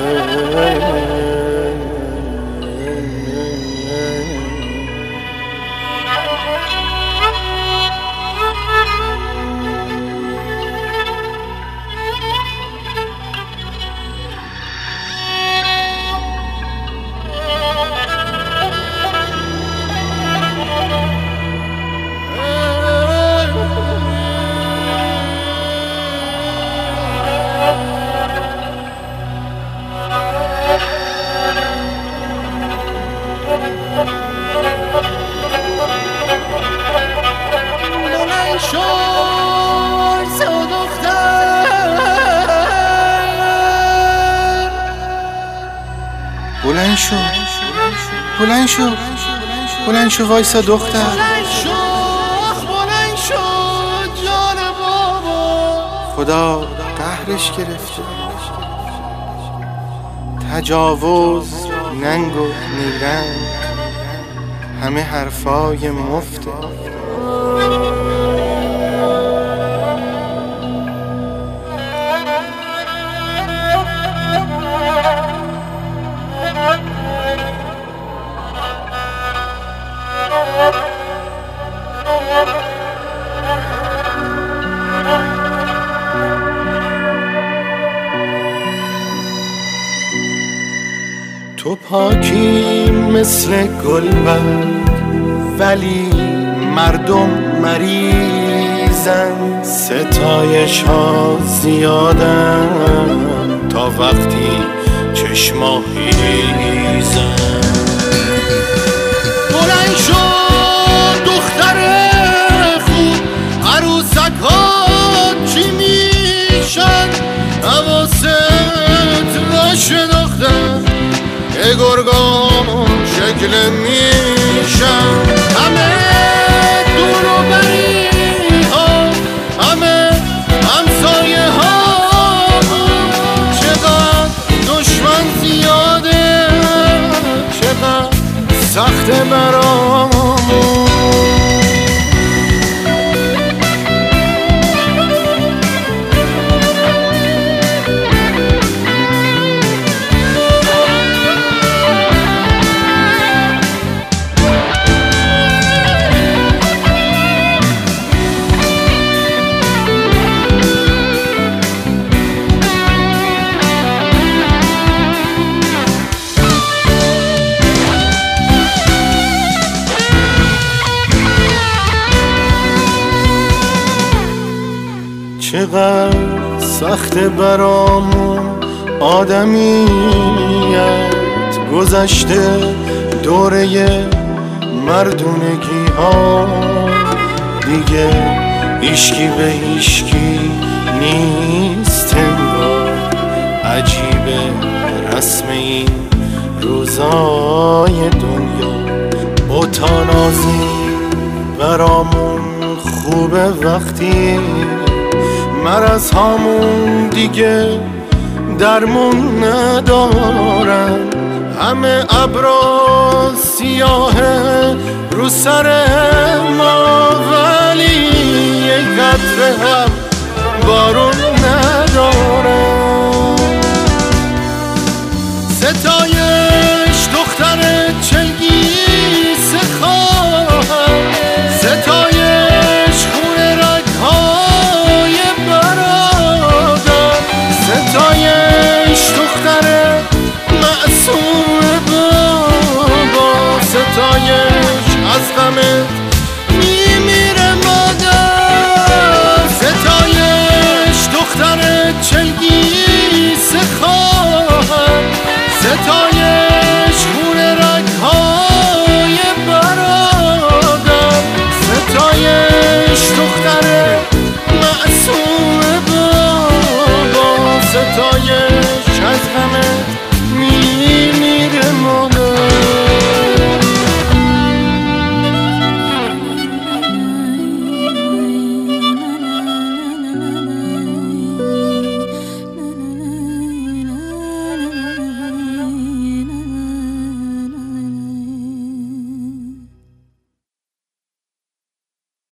بلند شو بلند شو بلند شو وایسا دختر، بلند شو جان بابا، خدا قهرش گرفته، تجاوز، ننگ و نیرنگ، همه حرفای مفته. تو پاکی مثل گلبرگ ولی مردم مریضن، ستایش ها زیادن تا وقتی چشما هیزن. بلند شو دختر خوب، عروسک ها چی میشن؟ حواست باشه دختر، یه گرگان شکل میشن. همه دور و بری ها، همه همسایه ها، چقدر دشمن زیاده، چقدر سخت برامون. چقدر سخت برامون آدمیت، گذشته دوره مردونگی ها، دیگه هیشکی به هیشکی نیست انگار. عجیبه رسم این روزای دنیا، اوتانازی برامون خوبه وقتی مرض هامون دیگه درمون ندارن. همه ابرا سیاهه رو سر ما ولی یک قطره هم بارون ندارن. ستایه